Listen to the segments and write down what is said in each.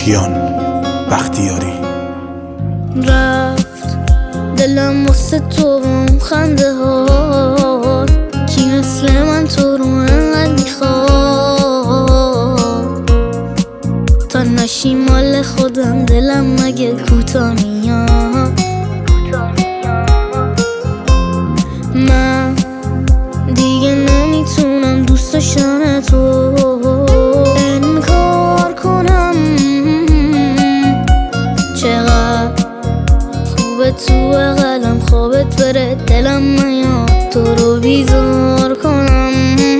کیان بختیاری. رفت دلم واسه تو خنده ها، کی مثل من تو رو انقدر میخواد؟ تا نشی مال خودم دلم مگه کوتا میاد؟ من دیگه نمیتونم دوست داشتن تو انکار کنم. چقدر خوبه تو قلم خوابت بره دلم میاد تو رو بیزار کنم.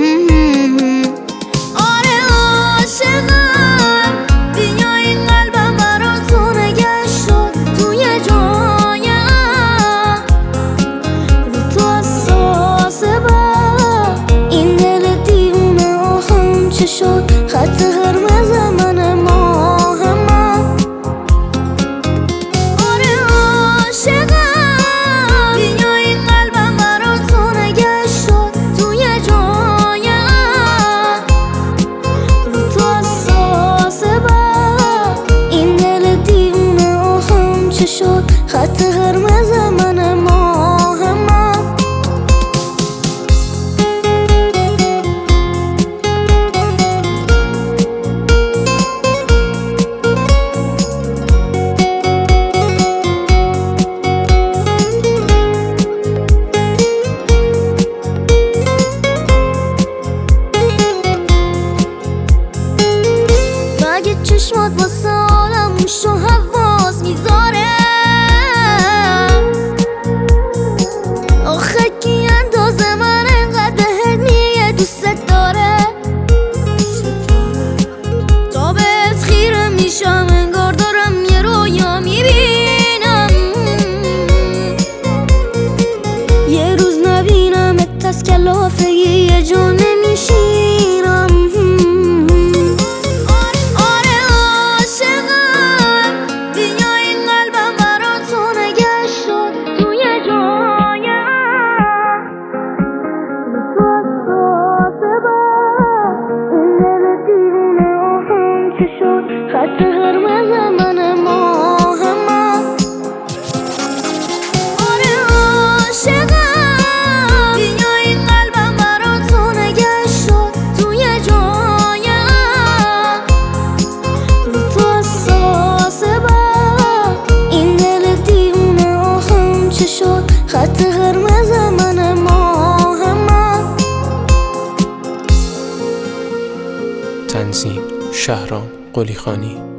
آره عاشقم، بیا این قلبم برا تو نگه شد توی جایم، رو تو حساسه بر این دل دیوونه آخم چه شد؟ خط قرمز من ماه من. آره عاشقم، بیا این قلبم برا تو نگه شد توی جایم، رو تو حساسه بر این دل دیوونه آخم چه شد؟ خط قرمز من ماه من. اگه چشمات واسه عالم موش و حواس میذاره، آخه کی اندازه من انقدر بهت میگه دوست داره؟ تا بهت خیره میشم انگار دارم یه رویا میبینم، یه روز نبینمت از کلافگی یه جا نمیشینم. خط قرمز من ماه من. آره عاشقم، بیا این قلبم برا تو نگه شد توی جایم، رو تو حساسه بر این دل دیوونه آخم چه شد؟ خط قرمز من ماه من. تنظیم شهرام قلیخانی.